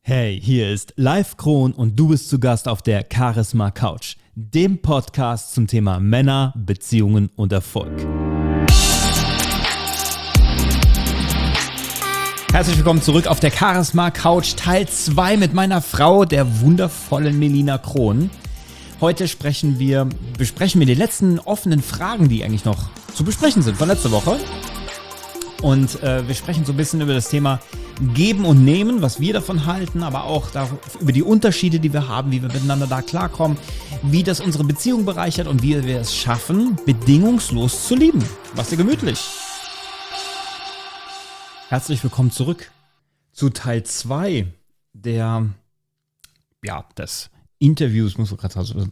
Hey, hier ist Live Kron und du bist zu Gast auf der Charisma Couch, dem Podcast zum Thema Männer, Beziehungen und Erfolg. Herzlich willkommen zurück auf der Charisma Couch, Teil 2 mit meiner Frau, der wundervollen Melina Kron. Heute besprechen wir die letzten offenen Fragen, die eigentlich noch zu besprechen sind von letzter Woche. Und wir sprechen so ein bisschen über das Thema Geben und Nehmen, was wir davon halten, aber auch über die Unterschiede, die wir haben, wie wir miteinander da klarkommen, wie das unsere Beziehung bereichert und wie wir es schaffen, bedingungslos zu lieben. Mach's dir gemütlich. Herzlich willkommen zurück zu Teil 2 des Interviews. Muss ich gerade so.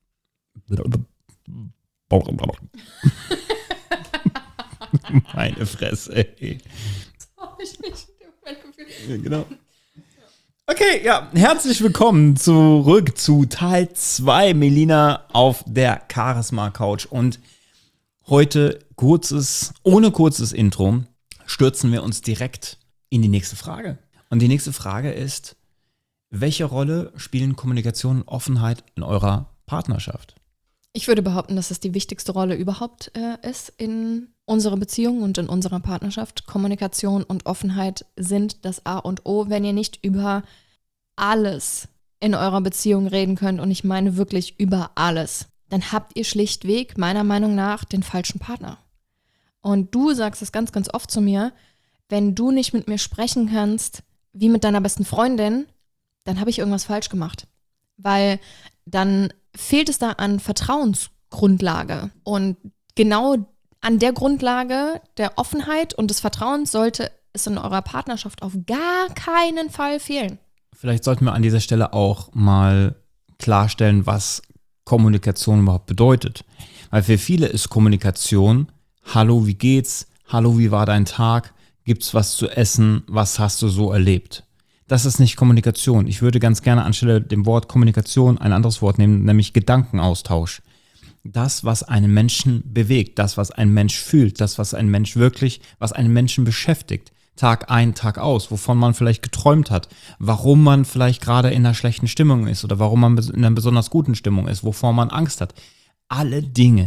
Meine Fresse, ey. Das habe ich nicht mein Gefühl. Ja, genau. Okay, ja, herzlich willkommen zurück zu Teil 2, Melina auf der Charisma Couch. Und heute ohne kurzes Intro, stürzen wir uns direkt in die nächste Frage. Und die nächste Frage ist, welche Rolle spielen Kommunikation und Offenheit in eurer Partnerschaft? Ich würde behaupten, dass es die wichtigste Rolle überhaupt ist in unserer Beziehung und in unserer Partnerschaft. Kommunikation und Offenheit sind das A und O. Wenn ihr nicht über alles in eurer Beziehung reden könnt, und ich meine wirklich über alles, dann habt ihr schlichtweg, meiner Meinung nach, den falschen Partner. Und du sagst es ganz, ganz oft zu mir, wenn du nicht mit mir sprechen kannst, wie mit deiner besten Freundin, dann habe ich irgendwas falsch gemacht. Weil dann fehlt es da an Vertrauensgrundlage. Und genau an der Grundlage der Offenheit und des Vertrauens sollte es in eurer Partnerschaft auf gar keinen Fall fehlen. Vielleicht sollten wir an dieser Stelle auch mal klarstellen, was Kommunikation überhaupt bedeutet. Weil für viele ist Kommunikation: Hallo, wie geht's? Hallo, wie war dein Tag? Gibt's was zu essen? Was hast du so erlebt? Das ist nicht Kommunikation. Ich würde ganz gerne anstelle dem Wort Kommunikation ein anderes Wort nehmen, nämlich Gedankenaustausch. Das, was einen Menschen bewegt, das, was ein Mensch fühlt, das, was einen Menschen beschäftigt. Tag ein, Tag aus, wovon man vielleicht geträumt hat, warum man vielleicht gerade in einer schlechten Stimmung ist oder warum man in einer besonders guten Stimmung ist, wovor man Angst hat. Alle Dinge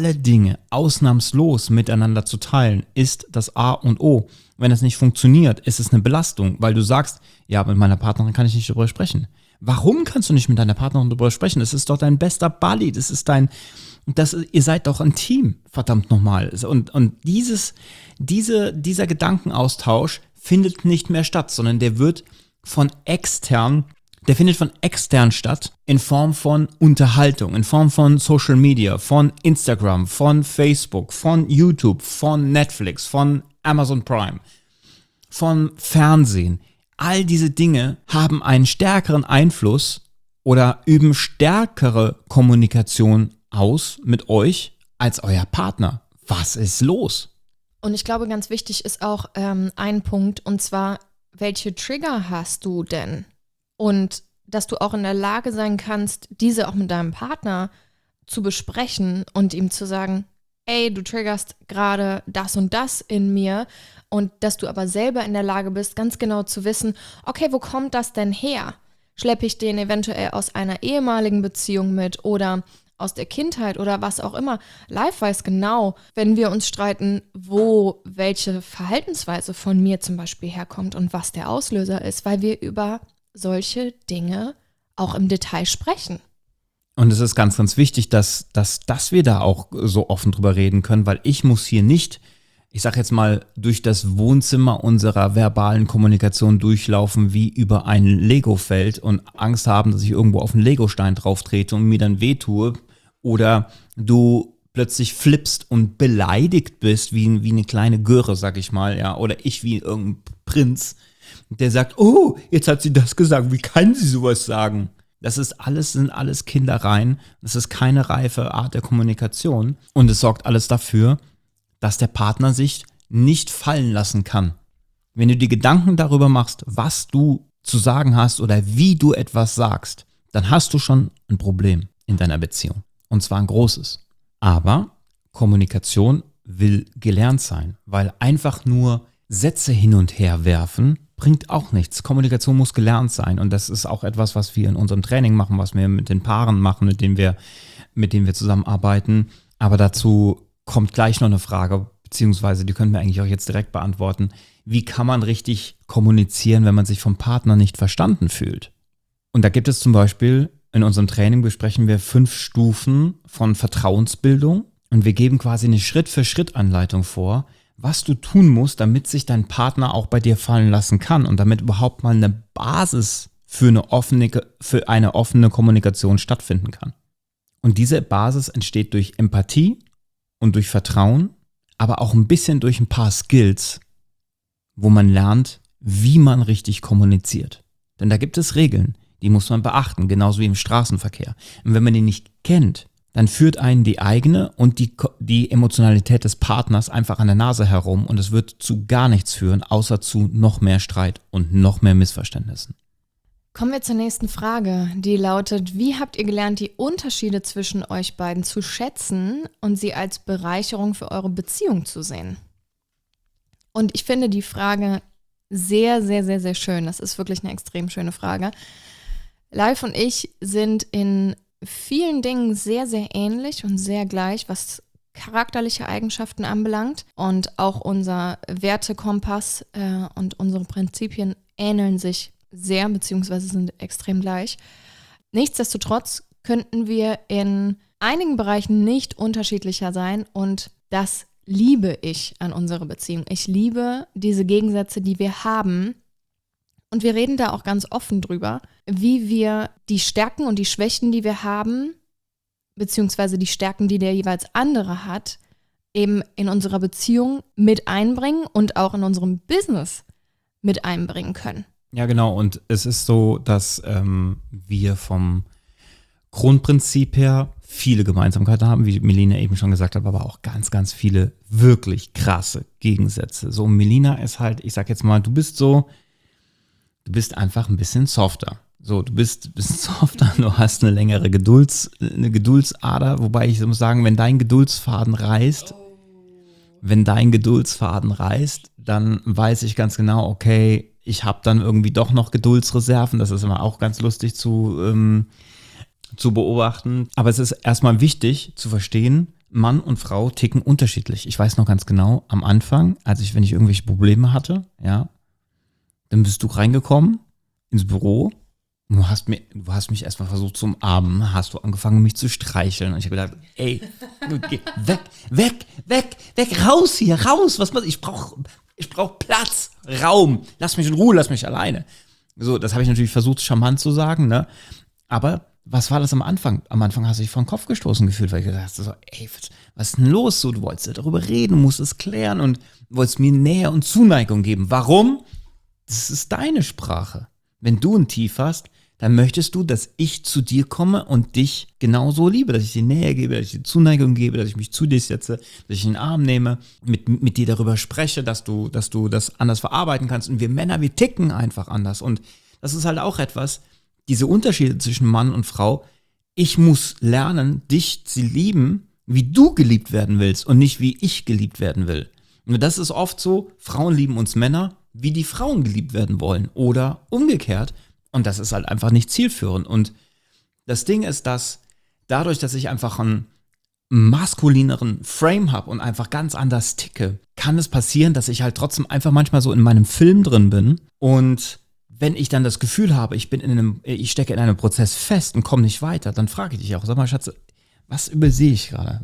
ausnahmslos miteinander zu teilen, ist das A und O. Wenn es nicht funktioniert, ist es eine Belastung, weil du sagst, ja, mit meiner Partnerin kann ich nicht darüber sprechen. Warum kannst du nicht mit deiner Partnerin darüber sprechen? Das ist doch dein bester Buddy, ihr seid doch ein Team, verdammt nochmal. Und dieser Gedankenaustausch findet nicht mehr statt, sondern der findet von extern statt, in Form von Unterhaltung, in Form von Social Media, von Instagram, von Facebook, von YouTube, von Netflix, von Amazon Prime, von Fernsehen. All diese Dinge haben einen stärkeren Einfluss oder üben stärkere Kommunikation aus mit euch als euer Partner. Was ist los? Und ich glaube, ganz wichtig ist auch ein Punkt, und zwar, welche Trigger hast du denn? Und dass du auch in der Lage sein kannst, diese auch mit deinem Partner zu besprechen und ihm zu sagen, ey, du triggerst gerade das und das in mir, und dass du aber selber in der Lage bist, ganz genau zu wissen, okay, wo kommt das denn her? Schleppe ich den eventuell aus einer ehemaligen Beziehung mit oder aus der Kindheit oder was auch immer? Live weiß genau, wenn wir uns streiten, wo welche Verhaltensweise von mir zum Beispiel herkommt und was der Auslöser ist, weil wir über solche Dinge auch im Detail sprechen. Und es ist ganz, ganz wichtig, dass wir da auch so offen drüber reden können, weil ich muss hier nicht, ich sag jetzt mal, durch das Wohnzimmer unserer verbalen Kommunikation durchlaufen wie über ein Lego-Feld und Angst haben, dass ich irgendwo auf einen Legostein drauf trete und mir dann wehtue, oder du plötzlich flippst und beleidigt bist wie eine kleine Göre, sag ich mal, ja, oder ich wie irgendein Prinz, der sagt, oh, jetzt hat sie das gesagt, wie kann sie sowas sagen? Sind alles Kindereien, das ist keine reife Art der Kommunikation, und es sorgt alles dafür, dass der Partner sich nicht fallen lassen kann. Wenn du dir Gedanken darüber machst, was du zu sagen hast oder wie du etwas sagst, dann hast du schon ein Problem in deiner Beziehung, und zwar ein großes. Aber Kommunikation will gelernt sein, weil einfach nur Sätze hin und her werfen bringt auch nichts. Kommunikation muss gelernt sein und das ist auch etwas, was wir in unserem Training machen, was wir mit den Paaren machen, mit denen wir zusammenarbeiten. Aber dazu kommt gleich noch eine Frage, beziehungsweise die können wir eigentlich auch jetzt direkt beantworten. Wie kann man richtig kommunizieren, wenn man sich vom Partner nicht verstanden fühlt? Und da gibt es zum Beispiel, in unserem Training besprechen wir 5 Stufen von Vertrauensbildung und wir geben quasi eine Schritt-für-Schritt-Anleitung vor, was du tun musst, damit sich dein Partner auch bei dir fallen lassen kann und damit überhaupt mal eine Basis für eine offene Kommunikation stattfinden kann. Und diese Basis entsteht durch Empathie und durch Vertrauen, aber auch ein bisschen durch ein paar Skills, wo man lernt, wie man richtig kommuniziert. Denn da gibt es Regeln, die muss man beachten, genauso wie im Straßenverkehr. Und wenn man die nicht kennt, dann führt einen die eigene und die Emotionalität des Partners einfach an der Nase herum und es wird zu gar nichts führen, außer zu noch mehr Streit und noch mehr Missverständnissen. Kommen wir zur nächsten Frage, die lautet: Wie habt ihr gelernt, die Unterschiede zwischen euch beiden zu schätzen und sie als Bereicherung für eure Beziehung zu sehen? Und ich finde die Frage sehr, sehr, sehr, sehr schön. Das ist wirklich eine extrem schöne Frage. Live und ich sind in vielen Dingen sehr, sehr ähnlich und sehr gleich, was charakterliche Eigenschaften anbelangt. Und auch unser Wertekompass und unsere Prinzipien ähneln sich sehr, beziehungsweise sind extrem gleich. Nichtsdestotrotz könnten wir in einigen Bereichen nicht unterschiedlicher sein und das liebe ich an unserer Beziehung. Ich liebe diese Gegensätze, die wir haben. Und wir reden da auch ganz offen drüber, wie wir die Stärken und die Schwächen, die wir haben, beziehungsweise die Stärken, die der jeweils andere hat, eben in unserer Beziehung mit einbringen und auch in unserem Business mit einbringen können. Ja, genau. Und es ist so, dass wir vom Grundprinzip her viele Gemeinsamkeiten haben, wie Melina eben schon gesagt hat, aber auch ganz, ganz viele wirklich krasse Gegensätze. So, Melina ist halt, ich sag jetzt mal, du bist einfach ein bisschen softer. So, du bist ein bisschen softer, du hast eine längere Geduldsader, wobei ich muss sagen, wenn dein Geduldsfaden reißt, dann weiß ich ganz genau, okay, ich habe dann irgendwie doch noch Geduldsreserven. Das ist immer auch ganz lustig zu beobachten. Aber es ist erstmal wichtig zu verstehen, Mann und Frau ticken unterschiedlich. Ich weiß noch ganz genau, am Anfang, wenn ich irgendwelche Probleme hatte, ja, dann bist du reingekommen ins Büro und du hast mich erstmal versucht zu umarmen, hast du angefangen, mich zu streicheln. Und ich habe gedacht, ey, geh weg, raus hier, raus, ich brauch Platz, Raum, lass mich in Ruhe, lass mich alleine. So, das habe ich natürlich versucht, charmant zu sagen, ne? Aber was war das am Anfang? Am Anfang hast du dich vor den Kopf gestoßen gefühlt, weil ich gedacht habe, so, ey, was ist denn los? So, du wolltest ja darüber reden, musst es klären und wolltest mir Nähe und Zuneigung geben. Warum? Das ist deine Sprache. Wenn du ein Tief hast, dann möchtest du, dass ich zu dir komme und dich genauso liebe, dass ich dir Nähe gebe, dass ich dir Zuneigung gebe, dass ich mich zu dir setze, dass ich in den Arm nehme, mit dir darüber spreche, dass du das anders verarbeiten kannst. Und wir Männer, wir ticken einfach anders. Und das ist halt auch etwas, diese Unterschiede zwischen Mann und Frau. Ich muss lernen, dich zu lieben, wie du geliebt werden willst und nicht wie ich geliebt werden will. Und das ist oft so, Frauen lieben uns Männer, wie die Frauen geliebt werden wollen oder umgekehrt. Und das ist halt einfach nicht zielführend. Und das Ding ist, dass dadurch, dass ich einfach einen maskulineren Frame habe und einfach ganz anders ticke, kann es passieren, dass ich halt trotzdem einfach manchmal so in meinem Film drin bin. Und wenn ich dann das Gefühl habe, ich stecke in einem Prozess fest und komme nicht weiter, dann frage ich dich auch, sag mal, Schatz, was übersehe ich gerade?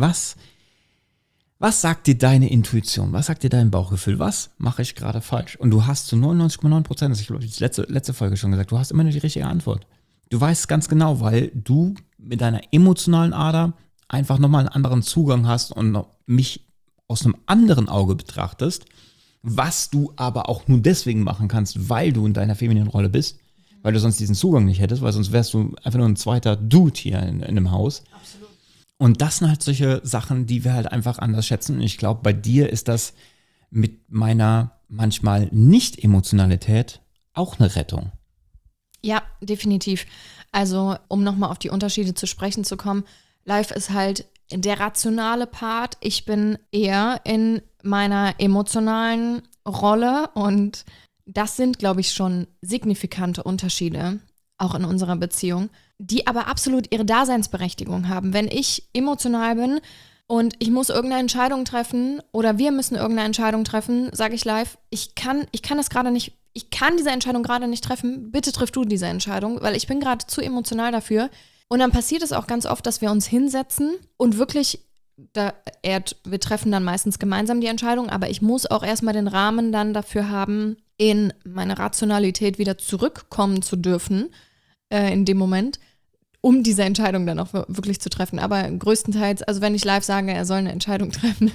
Was sagt dir deine Intuition? Was sagt dir dein Bauchgefühl? Was mache ich gerade falsch? Und du hast zu 99,9%, das ich glaube, die letzte Folge schon gesagt, du hast immer nur die richtige Antwort. Du weißt ganz genau, weil du mit deiner emotionalen Ader einfach nochmal einen anderen Zugang hast und mich aus einem anderen Auge betrachtest, was du aber auch nur deswegen machen kannst, weil du in deiner femininen Rolle bist, weil du sonst diesen Zugang nicht hättest, weil sonst wärst du einfach nur ein zweiter Dude hier in einem Haus. Absolut. Und das sind halt solche Sachen, die wir halt einfach anders schätzen. Und ich glaube, bei dir ist das mit meiner manchmal Nicht-Emotionalität auch eine Rettung. Ja, definitiv. Also, um nochmal auf die Unterschiede zu sprechen zu kommen, Live ist halt der rationale Part. Ich bin eher in meiner emotionalen Rolle und das sind, glaube ich, schon signifikante Unterschiede, auch in unserer Beziehung, die aber absolut ihre Daseinsberechtigung haben. Wenn ich emotional bin und ich muss irgendeine Entscheidung treffen oder wir müssen irgendeine Entscheidung treffen, sage ich live, ich kann das gerade nicht, ich kann diese Entscheidung gerade nicht treffen, bitte triff du diese Entscheidung, weil ich bin gerade zu emotional dafür. Und dann passiert es auch ganz oft, dass wir uns hinsetzen und wirklich, wir treffen dann meistens gemeinsam die Entscheidung, aber ich muss auch erstmal den Rahmen dann dafür haben, in meine Rationalität wieder zurückkommen zu dürfen, in dem Moment, um diese Entscheidung dann auch wirklich zu treffen. Aber größtenteils, also wenn ich live sage, er soll eine Entscheidung treffen,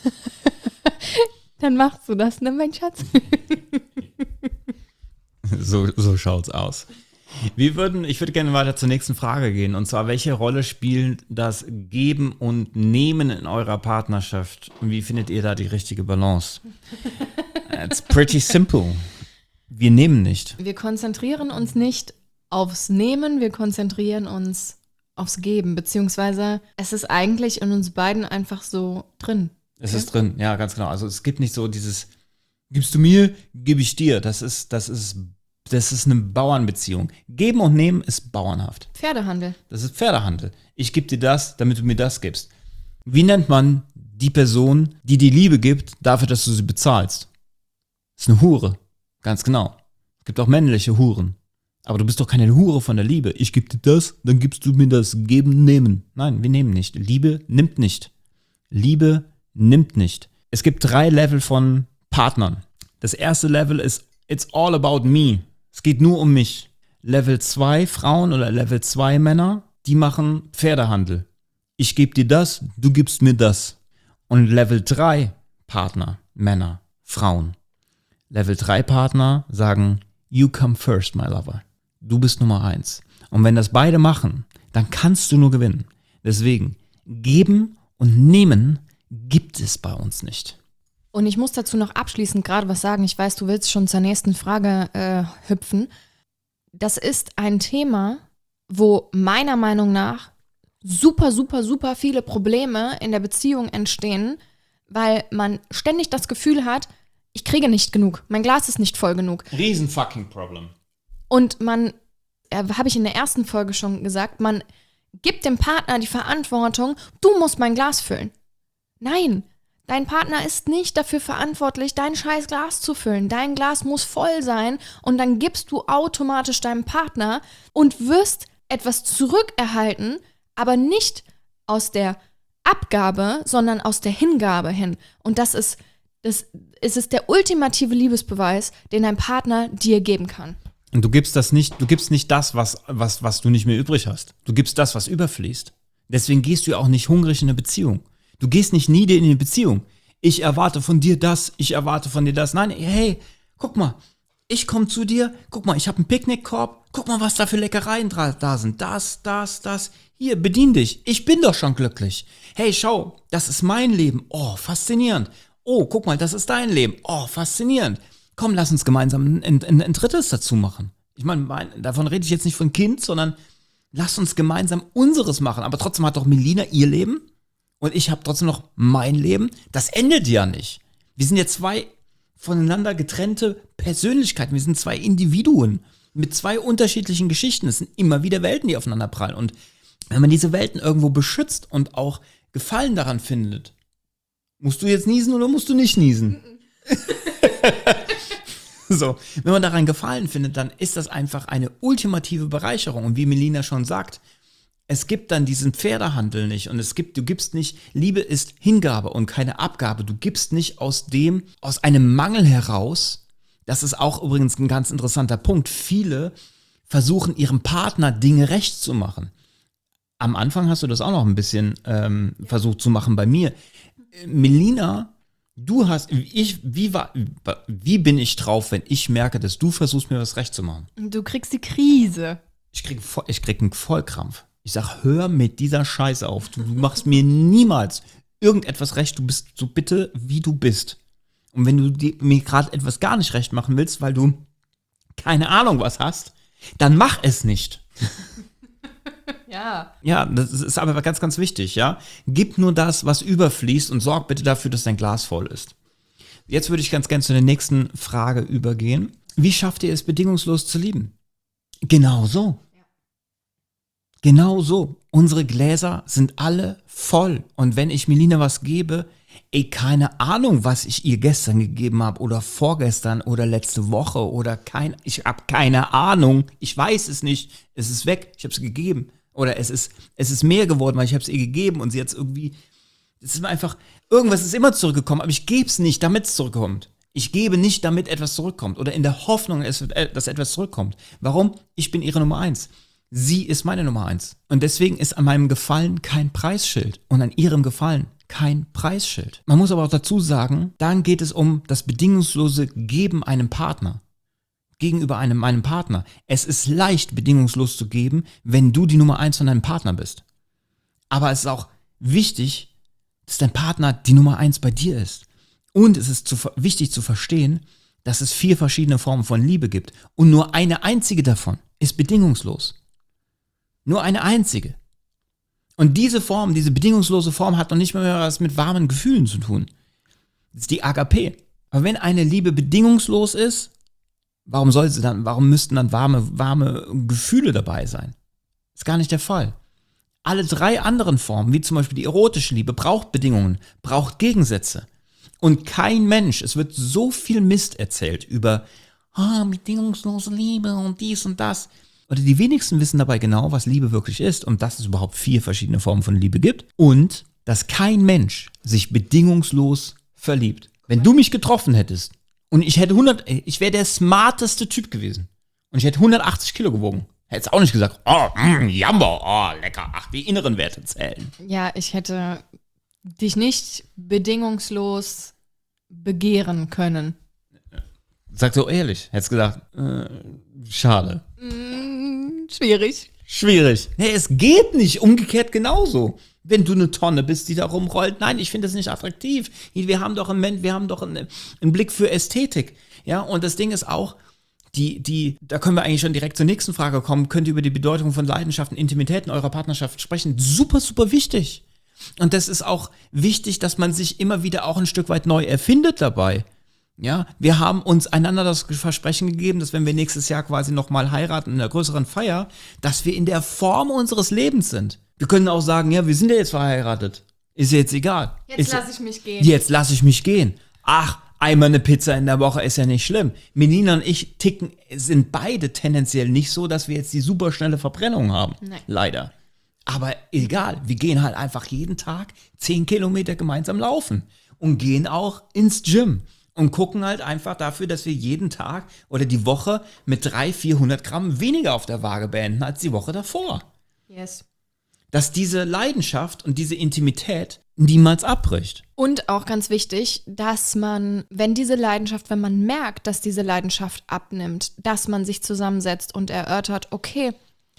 dann machst du das, ne, mein Schatz? So schaut's aus. Ich würde gerne weiter zur nächsten Frage gehen. Und zwar, welche Rolle spielt das Geben und Nehmen in eurer Partnerschaft? Und wie findet ihr da die richtige Balance? It's pretty simple. Wir nehmen nicht. Wir konzentrieren uns nicht aufs Nehmen, wir konzentrieren uns aufs Geben. Beziehungsweise es ist eigentlich in uns beiden einfach so drin. Es ist drin, ja, ganz genau. Also es gibt nicht so dieses, gibst du mir, gebe ich dir. Das ist eine Bauernbeziehung. Geben und nehmen ist bauernhaft. Pferdehandel. Das ist Pferdehandel. Ich gebe dir das, damit du mir das gibst. Wie nennt man die Person, die die Liebe gibt, dafür, dass du sie bezahlst? Das ist eine Hure. Ganz genau. Es gibt auch männliche Huren. Aber du bist doch keine Hure von der Liebe. Ich gebe dir das, dann gibst du mir das. Geben, nehmen. Nein, wir nehmen nicht. Liebe nimmt nicht. Liebe nimmt nicht. Es gibt 3 Level von Partnern. Das erste Level ist It's all about me. Es geht nur um mich. Level 2 Frauen oder Level 2 Männer, die machen Pferdehandel. Ich gebe dir das, du gibst mir das. Und Level 3 Partner, Männer, Frauen. Level 3 Partner sagen, you come first, my lover. Du bist Nummer 1. Und wenn das beide machen, dann kannst du nur gewinnen. Deswegen, geben und nehmen gibt es bei uns nicht. Und ich muss dazu noch abschließend gerade was sagen. Ich weiß, du willst schon zur nächsten Frage hüpfen. Das ist ein Thema, wo meiner Meinung nach super, super, super viele Probleme in der Beziehung entstehen, weil man ständig das Gefühl hat, ich kriege nicht genug, mein Glas ist nicht voll genug. Riesen fucking Problem. Und man, habe ich in der ersten Folge schon gesagt, man gibt dem Partner die Verantwortung, du musst mein Glas füllen. Nein, dein Partner ist nicht dafür verantwortlich, dein scheiß Glas zu füllen. Dein Glas muss voll sein und dann gibst du automatisch deinem Partner und wirst etwas zurückerhalten, aber nicht aus der Abgabe, sondern aus der Hingabe hin. Und es ist der ultimative Liebesbeweis, den dein Partner dir geben kann. Und du gibst nicht das, was du nicht mehr übrig hast. Du gibst das, was überfließt. Deswegen gehst du ja auch nicht hungrig in eine Beziehung. Du gehst nicht nieder in eine Beziehung. Ich erwarte von dir das, ich erwarte von dir das. Nein, hey, guck mal, ich komme zu dir, guck mal, ich habe einen Picknickkorb, guck mal, was da für Leckereien da sind. Das. Hier, bedien dich, ich bin doch schon glücklich. Hey, schau, das ist mein Leben. Oh, faszinierend. Oh, guck mal, das ist dein Leben. Oh, faszinierend. Komm, lass uns gemeinsam ein drittes dazu machen. Ich meine, davon rede ich jetzt nicht von Kind, sondern lass uns gemeinsam unseres machen. Aber trotzdem hat doch Melina ihr Leben und ich habe trotzdem noch mein Leben. Das endet ja nicht. Wir sind ja 2 voneinander getrennte Persönlichkeiten. Wir sind 2 Individuen mit 2 unterschiedlichen Geschichten. Es sind immer wieder Welten, die aufeinander prallen. Und wenn man diese Welten irgendwo beschützt und auch Gefallen daran findet, musst du jetzt niesen oder musst du nicht niesen? So, wenn man daran Gefallen findet, dann ist das einfach eine ultimative Bereicherung. Und wie Melina schon sagt, es gibt dann diesen Pferdehandel nicht. Und du gibst nicht, Liebe ist Hingabe und keine Abgabe. Du gibst nicht aus einem Mangel heraus. Das ist auch übrigens ein ganz interessanter Punkt. Viele versuchen ihrem Partner Dinge recht zu machen. Am Anfang hast du das auch noch ein bisschen versucht zu machen bei mir. Melina, wie bin ich drauf, wenn ich merke, dass du versuchst, mir was recht zu machen? Du kriegst die Krise. Ich krieg einen Vollkrampf. Ich sag, hör mit dieser Scheiße auf. Du machst mir niemals irgendetwas recht. Du bist so bitte, wie du bist. Und wenn du mir gerade etwas gar nicht recht machen willst, weil du keine Ahnung was hast, dann mach es nicht. Ja. Ja, das ist aber ganz, ganz wichtig, ja. Gib nur das, was überfließt und sorg bitte dafür, dass dein Glas voll ist. Jetzt würde ich ganz gerne zu der nächsten Frage übergehen. Wie schafft ihr es, bedingungslos zu lieben? Genau so. Genau so. Unsere Gläser sind alle voll. Und wenn ich Melina was gebe, keine Ahnung, was ich ihr gestern gegeben habe oder vorgestern oder letzte Woche oder ich habe keine Ahnung. Ich weiß es nicht. Es ist weg. Ich habe es gegeben. Oder es ist mehr geworden, weil ich habe es ihr gegeben und sie hat es irgendwie, es ist einfach, irgendwas ist immer zurückgekommen, aber ich gebe es nicht, damit es zurückkommt. Ich gebe nicht, damit etwas zurückkommt oder in der Hoffnung, dass etwas zurückkommt. Warum? Ich bin ihre Nummer 1. Sie ist meine Nummer 1. Und deswegen ist an meinem Gefallen kein Preisschild und an ihrem Gefallen kein Preisschild. Man muss aber auch dazu sagen, dann geht es um das bedingungslose Geben einem Partner. Gegenüber meinem Partner. Es ist leicht, bedingungslos zu geben, wenn du die Nummer 1 von deinem Partner bist. Aber es ist auch wichtig, dass dein Partner die Nummer 1 bei dir ist. Und es ist wichtig zu verstehen, dass es 4 verschiedene Formen von Liebe gibt. Und nur eine einzige davon ist bedingungslos. Nur eine einzige. Und diese Form, diese bedingungslose Form hat noch nicht mehr was mit warmen Gefühlen zu tun. Das ist die Agape. Aber wenn eine Liebe bedingungslos ist, warum müssten dann warme Gefühle dabei sein? Ist gar nicht der Fall. Alle 3 anderen Formen, wie zum Beispiel die erotische Liebe, braucht Bedingungen, braucht Gegensätze. Und kein Mensch, es wird so viel Mist erzählt über bedingungslose Liebe und dies und das. Oder die wenigsten wissen dabei genau, was Liebe wirklich ist und dass es überhaupt 4 verschiedene Formen von Liebe gibt und dass kein Mensch sich bedingungslos verliebt. Wenn du mich getroffen hättest und ich wäre der smarteste Typ gewesen und ich hätte 180 Kilo gewogen, hättest du auch nicht gesagt, Jambo, lecker, die inneren Werte zählen. Ja, ich hätte dich nicht bedingungslos begehren können. Sag so ehrlich, hättest gesagt, schade. Schwierig. Nee, es geht nicht. Umgekehrt genauso. Wenn du eine Tonne bist, die da rumrollt. Nein, ich finde das nicht attraktiv. Wir haben doch einen Blick für Ästhetik. Ja, und das Ding ist auch, da können wir eigentlich schon direkt zur nächsten Frage kommen. Könnt ihr über die Bedeutung von Leidenschaft und Intimität in eurer Partnerschaft sprechen? Super, super wichtig. Und das ist auch wichtig, dass man sich immer wieder auch ein Stück weit neu erfindet dabei. Ja, wir haben uns einander das Versprechen gegeben, dass wenn wir nächstes Jahr quasi nochmal heiraten in einer größeren Feier, dass wir in der Form unseres Lebens sind. Wir können auch sagen, ja, wir sind ja jetzt verheiratet. Ist ja jetzt egal. Jetzt lasse ich mich gehen. Ach, einmal eine Pizza in der Woche ist ja nicht schlimm. Melina und ich sind beide tendenziell nicht so, dass wir jetzt die superschnelle Verbrennung haben. Nein. Leider. Aber egal, wir gehen halt einfach jeden Tag 10 Kilometer gemeinsam laufen und gehen auch ins Gym. Und gucken halt einfach dafür, dass wir jeden Tag oder die Woche mit 300-400 Gramm weniger auf der Waage beenden als die Woche davor. Yes. Dass diese Leidenschaft und diese Intimität niemals abbricht. Und auch ganz wichtig, dass man, wenn man merkt, dass diese Leidenschaft abnimmt, dass man sich zusammensetzt und erörtert, okay,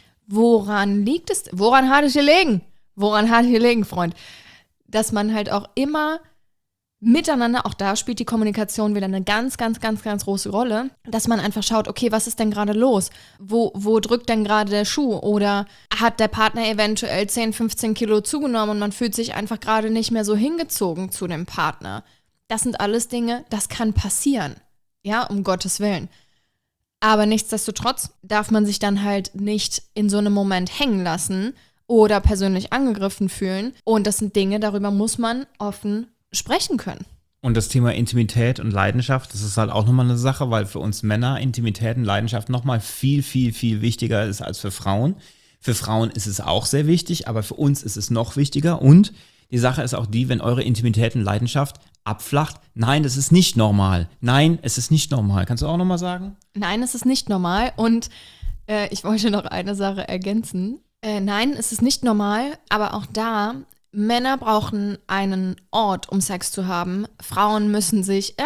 woran liegt es? Woran hat es gelegen? Woran hat es gelegen, Freund? Dass man halt auch immer miteinander, auch da spielt die Kommunikation wieder eine ganz, ganz, ganz, ganz große Rolle, dass man einfach schaut, okay, was ist denn gerade los? Wo drückt denn gerade der Schuh? Oder hat der Partner eventuell 10, 15 Kilo zugenommen und man fühlt sich einfach gerade nicht mehr so hingezogen zu dem Partner? Das sind alles Dinge, das kann passieren. Ja, um Gottes Willen. Aber nichtsdestotrotz darf man sich dann halt nicht in so einem Moment hängen lassen oder persönlich angegriffen fühlen. Und das sind Dinge, darüber muss man offen sprechen können. Und das Thema Intimität und Leidenschaft, das ist halt auch nochmal eine Sache, weil für uns Männer Intimität und Leidenschaft nochmal viel, viel, viel wichtiger ist als für Frauen. Für Frauen ist es auch sehr wichtig, aber für uns ist es noch wichtiger. Und die Sache ist auch die, wenn eure Intimität und Leidenschaft abflacht, nein, das ist nicht normal. Nein, es ist nicht normal. Kannst du auch nochmal sagen? Nein, es ist nicht normal. Und ich wollte noch eine Sache ergänzen. Nein, es ist nicht normal, aber auch da, Männer brauchen einen Ort, um Sex zu haben. Frauen müssen sich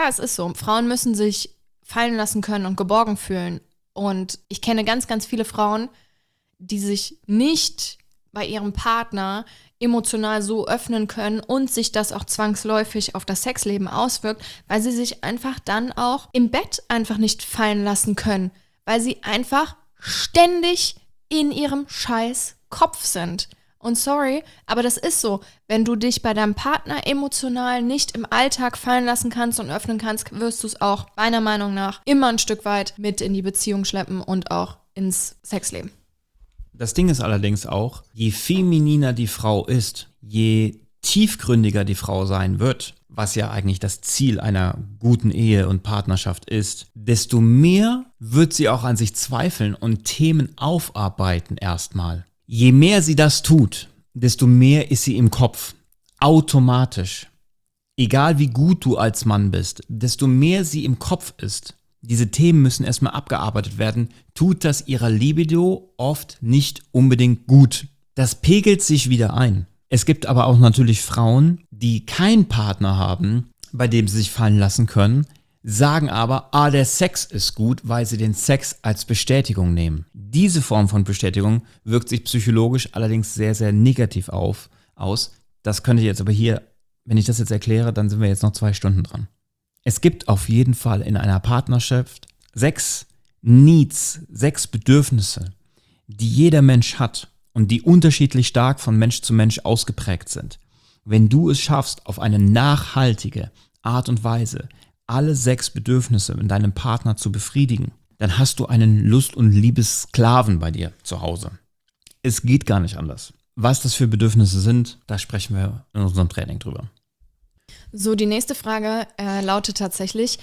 fallen lassen können und geborgen fühlen. Und ich kenne ganz, ganz viele Frauen, die sich nicht bei ihrem Partner emotional so öffnen können und sich das auch zwangsläufig auf das Sexleben auswirkt, weil sie sich einfach dann auch im Bett einfach nicht fallen lassen können, weil sie einfach ständig in ihrem scheiß Kopf sind. Und sorry, aber das ist so. Wenn du dich bei deinem Partner emotional nicht im Alltag fallen lassen kannst und öffnen kannst, wirst du es auch meiner Meinung nach immer ein Stück weit mit in die Beziehung schleppen und auch ins Sexleben. Das Ding ist allerdings auch, je femininer die Frau ist, je tiefgründiger die Frau sein wird, was ja eigentlich das Ziel einer guten Ehe und Partnerschaft ist, desto mehr wird sie auch an sich zweifeln und Themen aufarbeiten erstmal. Je mehr sie das tut, desto mehr ist sie im Kopf. Automatisch. Egal wie gut du als Mann bist, desto mehr sie im Kopf ist. Diese Themen müssen erstmal abgearbeitet werden, tut das ihrer Libido oft nicht unbedingt gut. Das pegelt sich wieder ein. Es gibt aber auch natürlich Frauen, die keinen Partner haben, bei dem sie sich fallen lassen können, sagen aber, der Sex ist gut, weil sie den Sex als Bestätigung nehmen. Diese Form von Bestätigung wirkt sich psychologisch allerdings sehr, sehr negativ aus. Das könnte ich jetzt aber hier, wenn ich das jetzt erkläre, dann sind wir jetzt noch 2 Stunden dran. Es gibt auf jeden Fall in einer Partnerschaft 6 Needs, 6 Bedürfnisse, die jeder Mensch hat und die unterschiedlich stark von Mensch zu Mensch ausgeprägt sind. Wenn du es schaffst, auf eine nachhaltige Art und Weise alle 6 Bedürfnisse in deinem Partner zu befriedigen, dann hast du einen Lust- und Liebessklaven bei dir zu Hause. Es geht gar nicht anders. Was das für Bedürfnisse sind, da sprechen wir in unserem Training drüber. So, die nächste Frage lautet tatsächlich,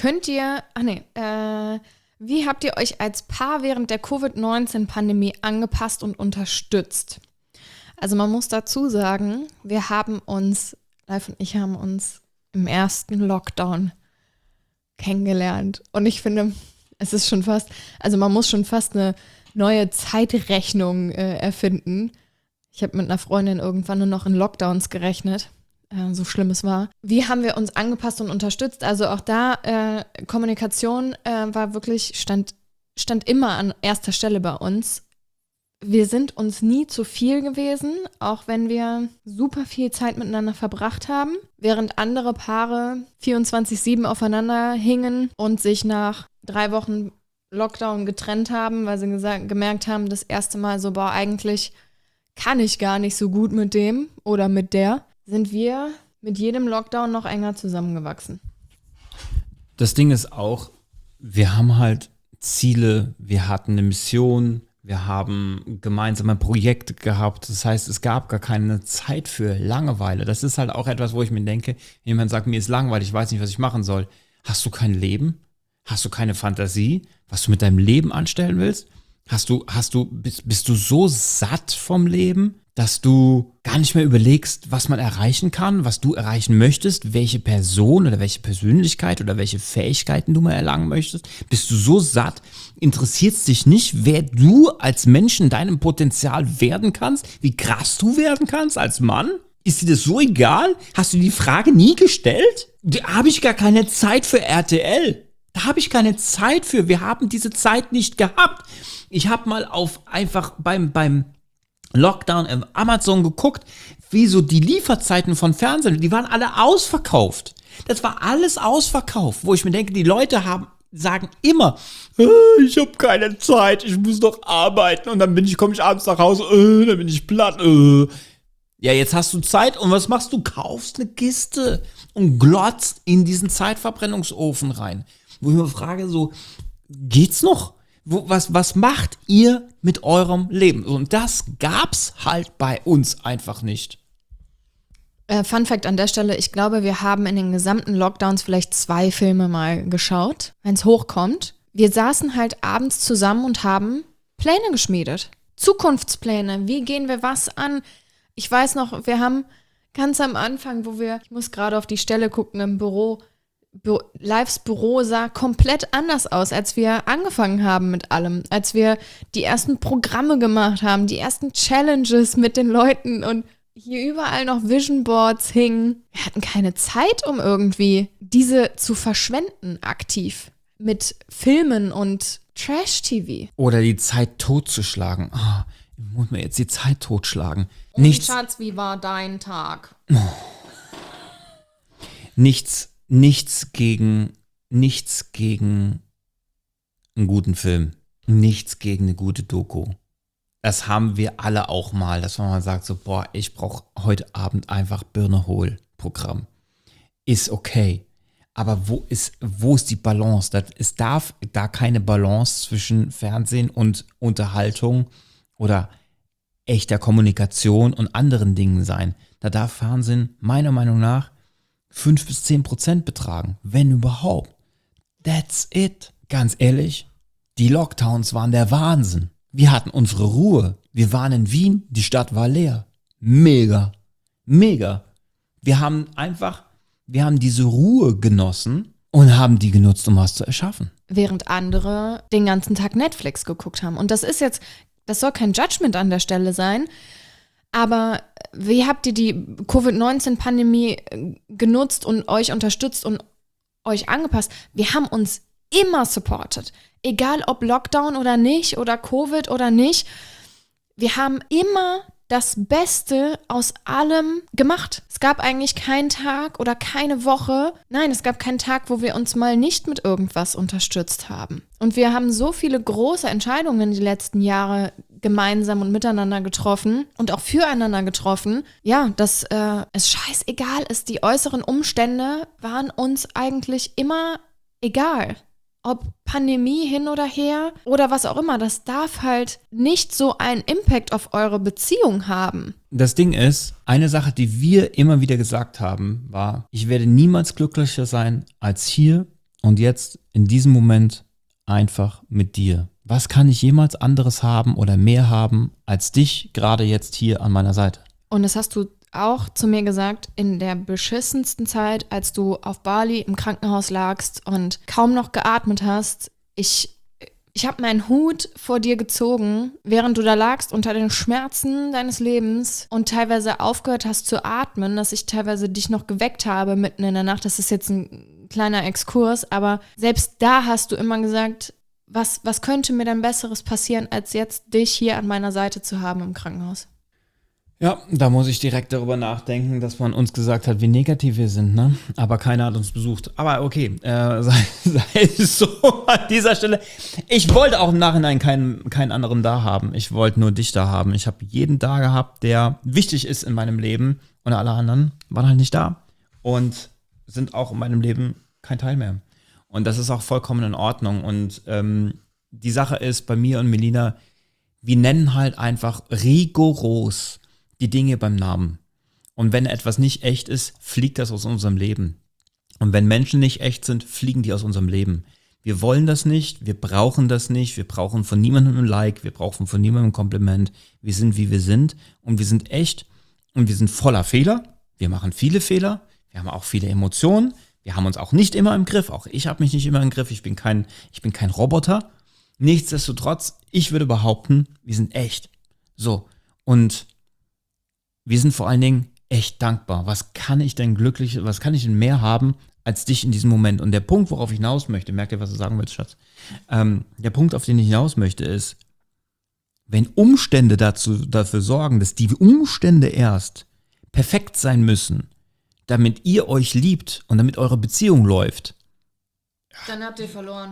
wie habt ihr euch als Paar während der Covid-19-Pandemie angepasst und unterstützt? Also man muss dazu sagen, Live und ich haben uns im ersten Lockdown kennengelernt. Und ich finde, es ist schon fast, also man muss schon fast eine neue Zeitrechnung erfinden. Ich habe mit einer Freundin irgendwann nur noch in Lockdowns gerechnet. So schlimm es war. Wie haben wir uns angepasst und unterstützt? Also auch da, Kommunikation war wirklich, stand immer an erster Stelle bei uns. Wir sind uns nie zu viel gewesen, auch wenn wir super viel Zeit miteinander verbracht haben, während andere Paare 24/7 aufeinander hingen und sich nach 3 Wochen Lockdown getrennt haben, weil sie gemerkt haben, das erste Mal so, eigentlich kann ich gar nicht so gut mit dem oder mit der, sind wir mit jedem Lockdown noch enger zusammengewachsen. Das Ding ist auch, wir haben halt Ziele, wir hatten eine Mission, wir haben gemeinsame Projekte gehabt. Das heißt, es gab gar keine Zeit für Langeweile. Das ist halt auch etwas, wo ich mir denke, wenn jemand sagt, mir ist langweilig, ich weiß nicht, was ich machen soll. Hast du kein Leben? Hast du keine Fantasie, was du mit deinem Leben anstellen willst? Bist du so satt vom Leben, dass du gar nicht mehr überlegst, was man erreichen kann, was du erreichen möchtest, welche Person oder welche Persönlichkeit oder welche Fähigkeiten du mal erlangen möchtest? Bist du so satt? Interessiert es dich nicht, wer du als Mensch in deinem Potenzial werden kannst? Wie krass du werden kannst als Mann? Ist dir das so egal? Hast du die Frage nie gestellt? Da habe ich gar keine Zeit für RTL. Da habe ich keine Zeit für. Wir haben diese Zeit nicht gehabt. Ich habe mal einfach beim Lockdown im Amazon geguckt, wie so die Lieferzeiten von Fernsehen, die waren alle ausverkauft. Das war alles ausverkauft, wo ich mir denke, die Leute sagen immer, ich habe keine Zeit, ich muss noch arbeiten und dann komme ich abends nach Hause, dann bin ich platt. Ja, jetzt hast du Zeit und was machst du? Kaufst eine Kiste und glotzt in diesen Zeitverbrennungsofen rein. Wo ich mir frage, so, geht's noch? Was macht ihr mit eurem Leben? Und das gab's halt bei uns einfach nicht. Fun Fact an der Stelle, ich glaube, wir haben in den gesamten Lockdowns vielleicht 2 Filme mal geschaut, wenn es hochkommt. Wir saßen halt abends zusammen und haben Pläne geschmiedet. Zukunftspläne, wie gehen wir was an? Ich weiß noch, wir haben ganz am Anfang, ich muss gerade auf die Stelle gucken im Büro, Lives Büro sah komplett anders aus, als wir angefangen haben mit allem. Als wir die ersten Programme gemacht haben, die ersten Challenges mit den Leuten und hier überall noch Vision Boards hingen. Wir hatten keine Zeit, um irgendwie diese zu verschwenden aktiv mit Filmen und Trash-TV. Oder die Zeit totzuschlagen. Ich muss mir jetzt die Zeit totschlagen. Schatz, wie war dein Tag? Nichts gegen einen guten Film. Nichts gegen eine gute Doku. Das haben wir alle auch mal, dass man mal sagt so, boah, ich brauche heute Abend einfach Birne-Hol-Programm. Ist okay. Aber wo ist die Balance? Es darf da keine Balance zwischen Fernsehen und Unterhaltung oder echter Kommunikation und anderen Dingen sein. Da darf Fernsehen meiner Meinung nach 5-10% betragen, wenn überhaupt. That's it. Ganz ehrlich, die Lockdowns waren der Wahnsinn. Wir hatten unsere Ruhe. Wir waren in Wien, die Stadt war leer. Mega. Mega. Wir haben diese Ruhe genossen und haben die genutzt, um was zu erschaffen. Während andere den ganzen Tag Netflix geguckt haben. Und das soll kein Judgment an der Stelle sein, aber wie habt ihr die Covid-19-Pandemie genutzt und euch unterstützt und euch angepasst? Wir haben uns immer supported. Egal ob Lockdown oder nicht oder Covid oder nicht. Wir haben immer das Beste aus allem gemacht. Es gab eigentlich keinen Tag oder keine Woche, nein, es gab keinen Tag, wo wir uns mal nicht mit irgendwas unterstützt haben. Und wir haben so viele große Entscheidungen die letzten Jahre gemeinsam und miteinander getroffen und auch füreinander getroffen. Ja, dass es scheißegal ist. Die äußeren Umstände waren uns eigentlich immer egal. Ob Pandemie hin oder her oder was auch immer, das darf halt nicht so einen Impact auf eure Beziehung haben. Das Ding ist, eine Sache, die wir immer wieder gesagt haben, war, ich werde niemals glücklicher sein als hier und jetzt in diesem Moment einfach mit dir. Was kann ich jemals anderes haben oder mehr haben als dich gerade jetzt hier an meiner Seite? Und das hast du auch zu mir gesagt, in der beschissensten Zeit, als du auf Bali im Krankenhaus lagst und kaum noch geatmet hast, ich habe meinen Hut vor dir gezogen, während du da lagst unter den Schmerzen deines Lebens und teilweise aufgehört hast zu atmen, dass ich teilweise dich noch geweckt habe mitten in der Nacht. Das ist jetzt ein kleiner Exkurs, aber selbst da hast du immer gesagt, was könnte mir denn Besseres passieren, als jetzt dich hier an meiner Seite zu haben im Krankenhaus? Ja, da muss ich direkt darüber nachdenken, dass man uns gesagt hat, wie negativ wir sind, ne? Aber keiner hat uns besucht. Aber okay, sei es so an dieser Stelle. Ich wollte auch im Nachhinein keinen anderen da haben. Ich wollte nur dich da haben. Ich habe jeden da gehabt, der wichtig ist in meinem Leben und alle anderen waren halt nicht da und sind auch in meinem Leben kein Teil mehr. Und das ist auch vollkommen in Ordnung. Und die Sache ist, bei mir und Melina, wir nennen halt einfach rigoros die Dinge beim Namen. Und wenn etwas nicht echt ist, fliegt das aus unserem Leben. Und wenn Menschen nicht echt sind, fliegen die aus unserem Leben. Wir wollen das nicht, wir brauchen das nicht, wir brauchen von niemandem ein Like, wir brauchen von niemandem ein Kompliment. Wir sind, wie wir sind und wir sind echt und wir sind voller Fehler. Wir machen viele Fehler, wir haben auch viele Emotionen, wir haben uns auch nicht immer im Griff. Auch ich habe mich nicht immer im Griff, ich bin kein Roboter. Nichtsdestotrotz, ich würde behaupten, wir sind echt. So, und wir sind vor allen Dingen echt dankbar. Was kann ich denn mehr haben als dich in diesem Moment? Und der Punkt, worauf ich hinaus möchte, merkt ihr, was du sagen willst, Schatz? Der Punkt, auf den ich hinaus möchte, ist, wenn Umstände dafür sorgen, dass die Umstände erst perfekt sein müssen, damit ihr euch liebt und damit eure Beziehung läuft, dann habt ihr verloren.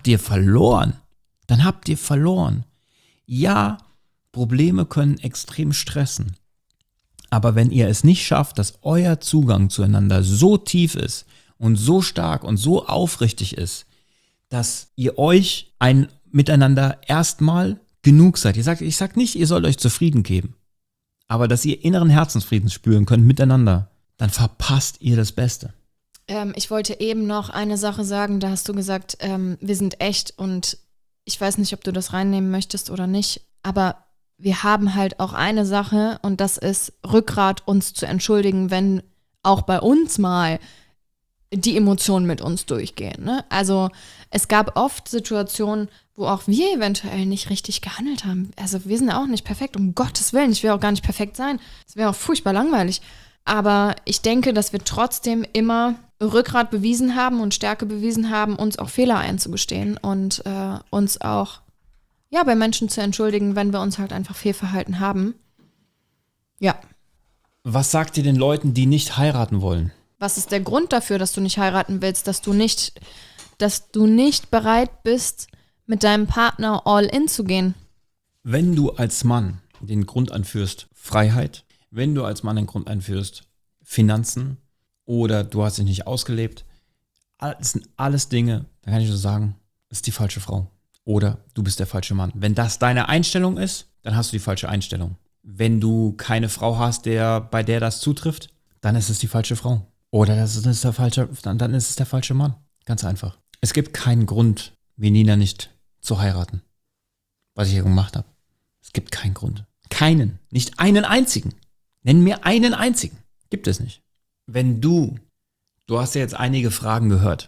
Dann habt ihr verloren. Ja, Probleme können extrem stressen. Aber wenn ihr es nicht schafft, dass euer Zugang zueinander so tief ist und so stark und so aufrichtig ist, dass ihr euch miteinander erstmal genug seid. Ich sag nicht, ihr sollt euch zufrieden geben, aber dass ihr inneren Herzensfrieden spüren könnt miteinander, dann verpasst ihr das Beste. Ich wollte eben noch eine Sache sagen, da hast du gesagt, wir sind echt und ich weiß nicht, ob du das reinnehmen möchtest oder nicht, aber wir haben halt auch eine Sache und das ist Rückgrat, uns zu entschuldigen, wenn auch bei uns mal die Emotionen mit uns durchgehen. Ne? Also es gab oft Situationen, wo auch wir eventuell nicht richtig gehandelt haben. Also wir sind ja auch nicht perfekt, um Gottes Willen. Ich will auch gar nicht perfekt sein. Das wäre auch furchtbar langweilig. Aber ich denke, dass wir trotzdem immer Rückgrat bewiesen haben und Stärke bewiesen haben, uns auch Fehler einzugestehen und uns auch bei Menschen zu entschuldigen, wenn wir uns halt einfach Fehlverhalten haben. Ja. Was sagt ihr den Leuten, die nicht heiraten wollen? Was ist der Grund dafür, dass du nicht heiraten willst, dass du nicht bereit bist, mit deinem Partner all in zu gehen? Wenn du als Mann den Grund anführst, Freiheit, wenn du als Mann den Grund anführst, Finanzen oder du hast dich nicht ausgelebt, das sind alles Dinge, da kann ich so sagen, ist die falsche Frau oder du bist der falsche Mann. Wenn das deine Einstellung ist, dann hast du die falsche Einstellung. Wenn du keine Frau hast, bei der das zutrifft, dann ist es die falsche Frau. Oder dann ist es der falsche Mann. Ganz einfach. Es gibt keinen Grund, Nina nicht zu heiraten, was ich hier gemacht habe. Es gibt keinen Grund. Keinen. Nicht einen einzigen. Nenn mir einen einzigen. Gibt es nicht. Wenn du hast ja jetzt einige Fragen gehört.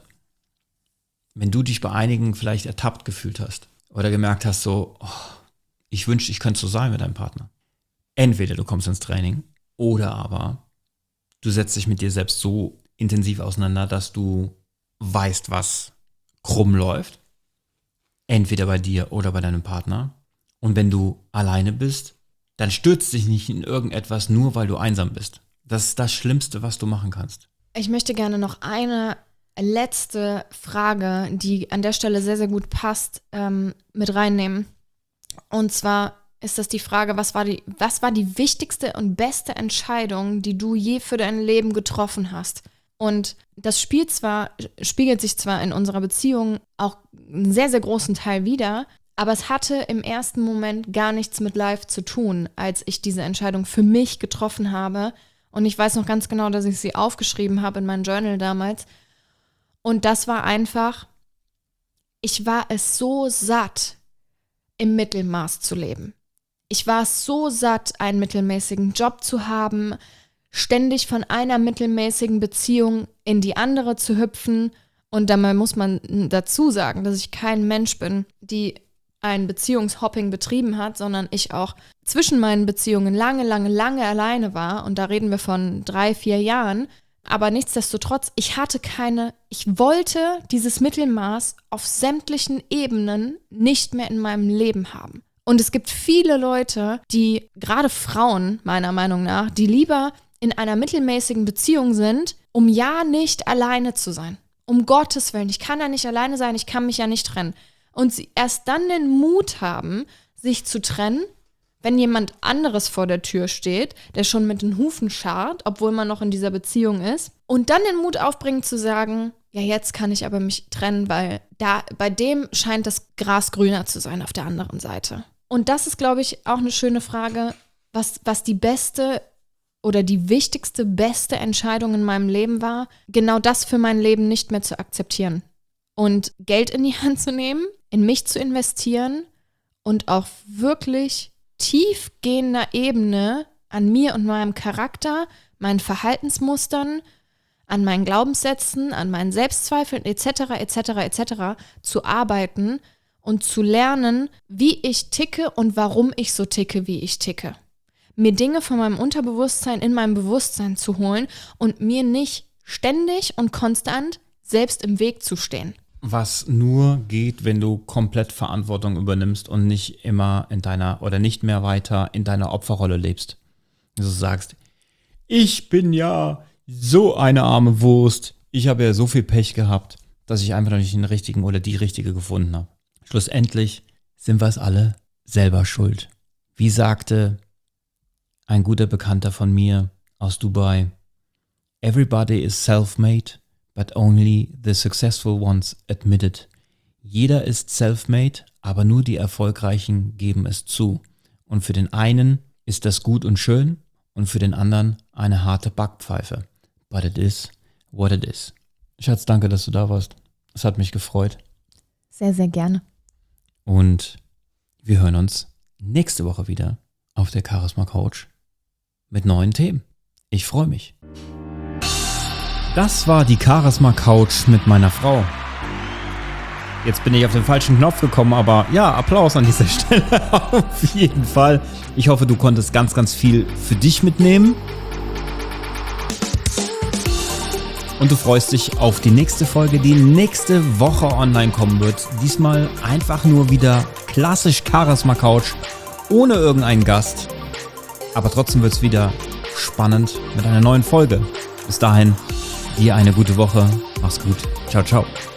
Wenn du dich bei einigen vielleicht ertappt gefühlt hast oder gemerkt hast so, ich wünschte, ich könnte so sein mit deinem Partner. Entweder du kommst ins Training oder aber du setzt dich mit dir selbst so intensiv auseinander, dass du weißt, was krumm läuft. Entweder bei dir oder bei deinem Partner. Und wenn du alleine bist, dann stürzt dich nicht in irgendetwas, nur weil du einsam bist. Das ist das Schlimmste, was du machen kannst. Ich möchte gerne noch eine letzte Frage, die an der Stelle sehr, sehr gut passt, mit reinnehmen. Und zwar ist das die Frage, was war die wichtigste und beste Entscheidung, die du je für dein Leben getroffen hast? Und das spiegelt sich zwar in unserer Beziehung auch einen sehr, sehr großen Teil wider, aber es hatte im ersten Moment gar nichts mit Life zu tun, als ich diese Entscheidung für mich getroffen habe. Und ich weiß noch ganz genau, dass ich sie aufgeschrieben habe in meinem Journal damals. Und das war einfach, ich war es so satt, im Mittelmaß zu leben. Ich war es so satt, einen mittelmäßigen Job zu haben, ständig von einer mittelmäßigen Beziehung in die andere zu hüpfen. Und dabei muss man dazu sagen, dass ich kein Mensch bin, die ein Beziehungshopping betrieben hat, sondern ich auch zwischen meinen Beziehungen lange alleine war. Und da reden wir von 3-4 Jahren. Aber nichtsdestotrotz, ich wollte dieses Mittelmaß auf sämtlichen Ebenen nicht mehr in meinem Leben haben. Und es gibt viele Leute, gerade Frauen meiner Meinung nach, die lieber in einer mittelmäßigen Beziehung sind, um ja nicht alleine zu sein. Um Gottes Willen, ich kann ja nicht alleine sein, ich kann mich ja nicht trennen. Und sie erst dann den Mut haben, sich zu trennen, wenn jemand anderes vor der Tür steht, der schon mit den Hufen scharrt, obwohl man noch in dieser Beziehung ist. Und dann den Mut aufbringen zu sagen, ja, jetzt kann ich aber mich trennen, weil bei dem scheint das Gras grüner zu sein auf der anderen Seite. Und das ist, glaube ich, auch eine schöne Frage, was die beste oder die wichtigste, beste Entscheidung in meinem Leben war, genau das für mein Leben nicht mehr zu akzeptieren. Und Geld in die Hand zu nehmen, in mich zu investieren und auf wirklich tiefgehender Ebene an mir und meinem Charakter, meinen Verhaltensmustern, an meinen Glaubenssätzen, an meinen Selbstzweifeln etc. zu arbeiten und zu lernen, wie ich ticke und warum ich so ticke, wie ich ticke. Mir Dinge von meinem Unterbewusstsein in meinem Bewusstsein zu holen und mir nicht ständig und konstant selbst im Weg zu stehen. Was nur geht, wenn du komplett Verantwortung übernimmst und nicht immer nicht mehr weiter in deiner Opferrolle lebst. Also du sagst, ich bin ja so eine arme Wurst, ich habe ja so viel Pech gehabt, dass ich einfach noch nicht den richtigen oder die richtige gefunden habe. Schlussendlich sind wir es alle selber schuld. Wie sagte ein guter Bekannter von mir aus Dubai, everybody is self-made, but only the successful ones admit it. Jeder ist self-made, aber nur die Erfolgreichen geben es zu. Und für den einen ist das gut und schön und für den anderen eine harte Backpfeife. But it is what it is. Schatz, danke, dass du da warst. Es hat mich gefreut. Sehr, sehr gerne. Und wir hören uns nächste Woche wieder auf der Charisma Couch mit neuen Themen. Ich freue mich. Das war die Charisma Couch mit meiner Frau. Jetzt bin ich auf den falschen Knopf gekommen, aber ja, Applaus an dieser Stelle auf jeden Fall. Ich hoffe, du konntest ganz, ganz viel für dich mitnehmen. Und du freust dich auf die nächste Folge, die nächste Woche online kommen wird. Diesmal einfach nur wieder klassisch Charisma Couch, ohne irgendeinen Gast. Aber trotzdem wird es wieder spannend mit einer neuen Folge. Bis dahin, dir eine gute Woche. Mach's gut. Ciao, ciao.